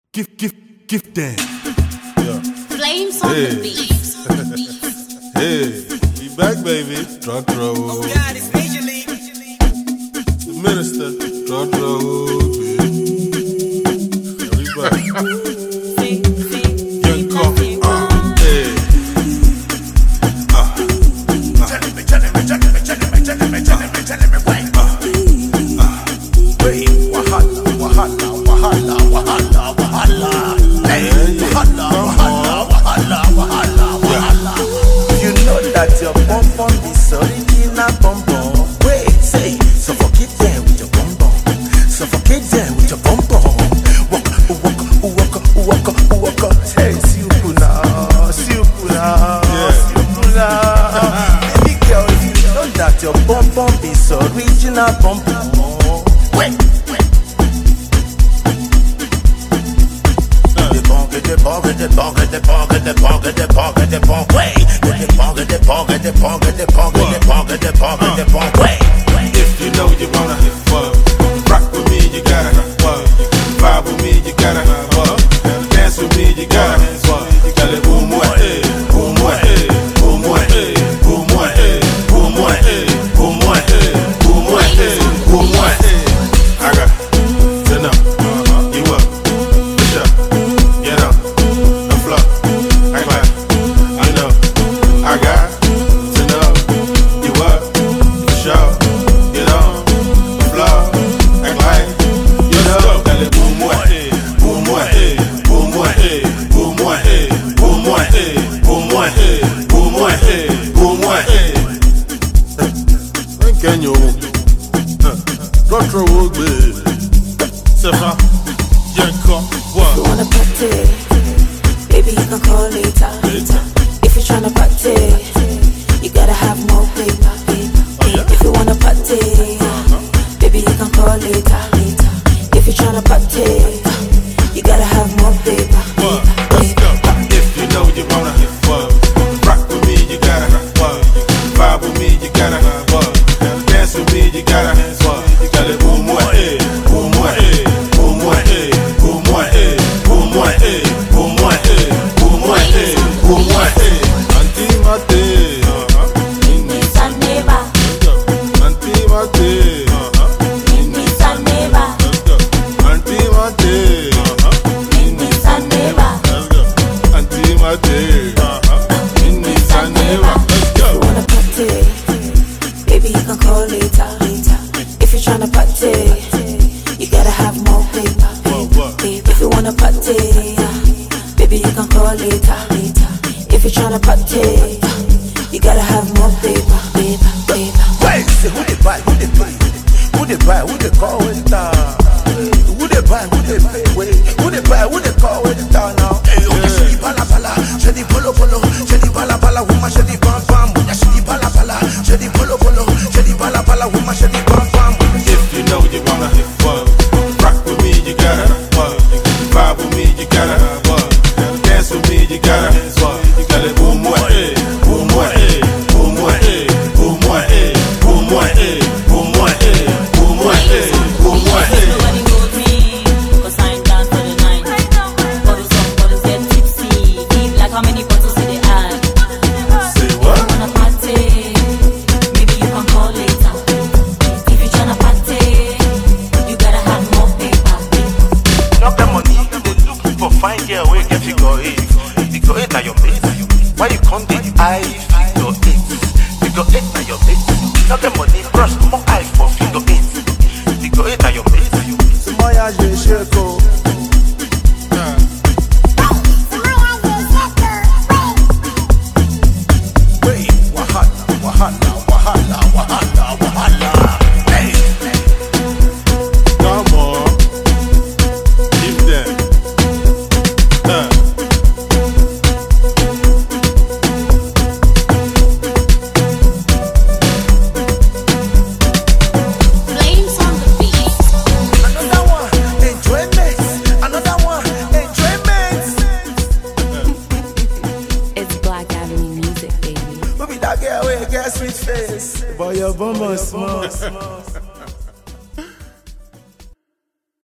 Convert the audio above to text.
Gift them. Yeah. Flames on the beat. Hey, we back, baby. Drug trouble. Oh God, it's Major League. The minister. Drug trouble. Yeah, we back. Young coffee. Hey. Wait, wahala. You know that your bum bum is original bum bum. Wait, say, suffocate them with your bum bum. Suffocate them with your bum bum. Walk. Hey, Siupuna. Baby girl, you know that your bum bum is original bum bum. Wait. If you know you wanna rock with me, you gotta vibe with me, you gotta dance with me, you gotta tell it boom boom boom boom boom boom boom boom boom boom. I got to know you up, push up, get up, the floor, act like you know. I got to know you up, push up, get on the floor, act like you know. Tell it boom boom boom boom boom boom boom boom boom boom. Can you? Retro would be Sefa, Yanko, what? You wanna party? Baby, you can call later. If you're tryna party, you gotta have more paper. If you wanna party, baby, you can call later. If you're tryna party, you gotta have more paper. Let's go. If you know you wanna rock with me, you gotta vibe with me, you gotta dance with me, you gotta tell it boom boom boom boom boom boom boom boom. Auntie Mate, Nissan neighbor, Auntie Mate, Nissan neighbor, Auntie Mate, Nissan neighbor. Auntie Mate, Nissan neighbor. Let's You go. wanna party? Baby, you can call later. If you're tryna party, you gotta have more paper. If you wanna party, baby, you can call later. If you're tryna party, you gotta have more paper. Wait, say who they buy, who they pay? Who they buy, who they call it down? Who they buy, who they pay? Wait, who they buy, who they call it down now? Hey, who they shady bala, shady polo, shady bala, woman shady bam bam. Who they shady bala, shady polo, shady bala, woman shady bam bam. If you know you wanna rock with me, you gotta vibe with me, you gotta dance with me, you gotta tell it boom boom boom boom boom boom boom boom boom boom. Nobody hold me, 'cause I ain't down for the night. Bottles get tipsy. Deep like how many bottles do they add? Say what? Wanna party? Maybe you can call later. If you're tryna party, you gotta have more paper. Not the money, they look for fine girl where you get figure eight. Figure eight are your mates. Why you come the eye figure eight? Figure eight are your mates. Not the money, brush more eye for figure eight. Figure eight are your mates. Moya je sheko. Wait, wahala. Hey. Come on, give them. Flames on the beat. Another one, enjoyment. It's Black Avenue music, baby. Who be that girl with a sweet face? Boy, your bum small.